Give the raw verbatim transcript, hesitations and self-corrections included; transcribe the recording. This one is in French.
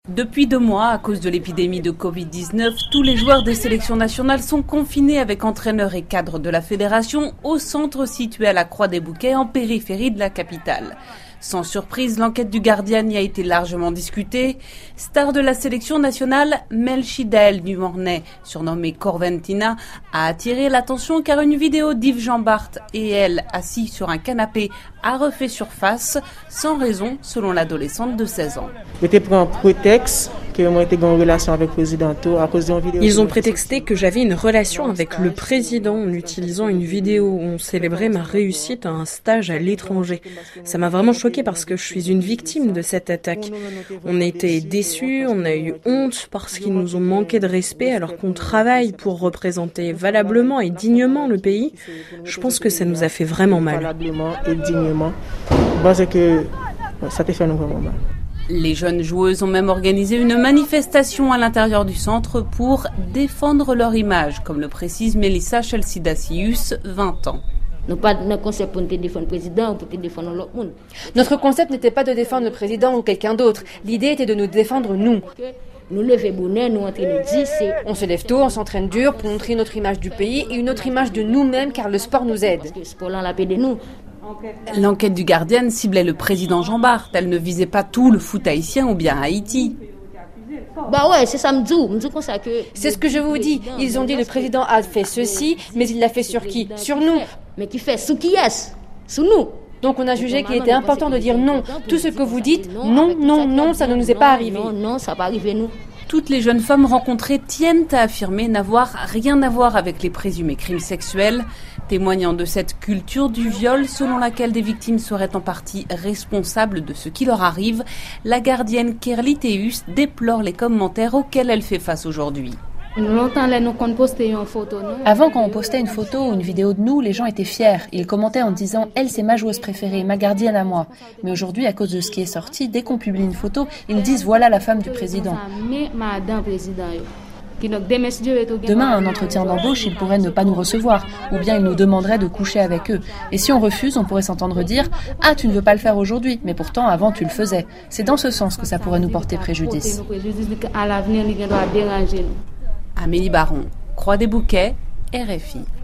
Depuis deux mois, à cause de l'épidémie de covid dix-neuf, tous les joueurs des sélections nationales sont confinés avec entraîneurs et cadres de la fédération au centre situé à la Croix-des-Bouquets en périphérie de la capitale. Sans surprise, l'enquête du Guardian y a été largement discutée. Star de la sélection nationale, Melchidaël Dumornay, surnommée Corventina, a attiré l'attention car une vidéo d'Yves Jean-Bart et elle, assis sur un canapé, a refait surface, sans raison, selon l'adolescente de seize ans. J'étais pris en prétexte que moi j'étais en relation avec le président à cause d'une vidéo. Ils ont prétexté que j'avais une relation avec le président en utilisant une vidéo où on célébrait ma réussite à un stage à l'étranger. Ça m'a vraiment choquée parce que je suis une victime de cette attaque. On a été déçus, on a eu honte parce qu'ils nous ont manqué de respect alors qu'on travaille pour représenter valablement et dignement le pays. Je pense que ça nous a fait vraiment mal. Valablement et dignement. Parce que ça t'a fait nous vraiment mal. Les jeunes joueuses ont même organisé une manifestation à l'intérieur du centre pour défendre leur image, comme le précise Mélissa Chelsidacius, vingt ans. Notre concept n'était pas de défendre le président ou quelqu'un d'autre. L'idée était de nous défendre nous. On se lève tôt, on s'entraîne dur pour montrer notre image du pays et une autre image de nous-mêmes car le sport nous aide. L'enquête du Guardian ciblait le président Jean-Bart. Elle ne visait pas tout le foot haïtien ou bien Haïti. Bah ouais, c'est ça me dit. C'est ce que je vous dis. Ils ont dit le président a fait ceci, mais il l'a fait sur qui? Sur nous. Mais qui fait sous qui est-ce? Sous nous. Donc on a jugé qu'il était important de dire non. Tout ce que vous dites, non, non, non, ça ne nous est pas arrivé. Non, non, ça va pas arriver nous. Toutes les jeunes femmes rencontrées tiennent à affirmer n'avoir rien à voir avec les présumés crimes sexuels, témoignant de cette culture du viol selon laquelle des victimes seraient en partie responsables de ce qui leur arrive. La gardienne Kerli Teus déplore les commentaires auxquels elle fait face aujourd'hui. Avant, quand on postait une photo ou une vidéo de nous, les gens étaient fiers. Ils commentaient en disant « Elle, c'est ma joueuse préférée, ma gardienne à moi ». Mais aujourd'hui, à cause de ce qui est sorti, dès qu'on publie une photo, ils disent « Voilà la femme du président ». Demain, à un entretien d'embauche, ils pourraient ne pas nous recevoir, ou bien ils nous demanderaient de coucher avec eux. Et si on refuse, on pourrait s'entendre dire « Ah, tu ne veux pas le faire aujourd'hui, mais pourtant, avant, tu le faisais ». C'est dans ce sens que ça pourrait nous porter préjudice. Amélie Baron, Croix-des-Bouquets, R F I.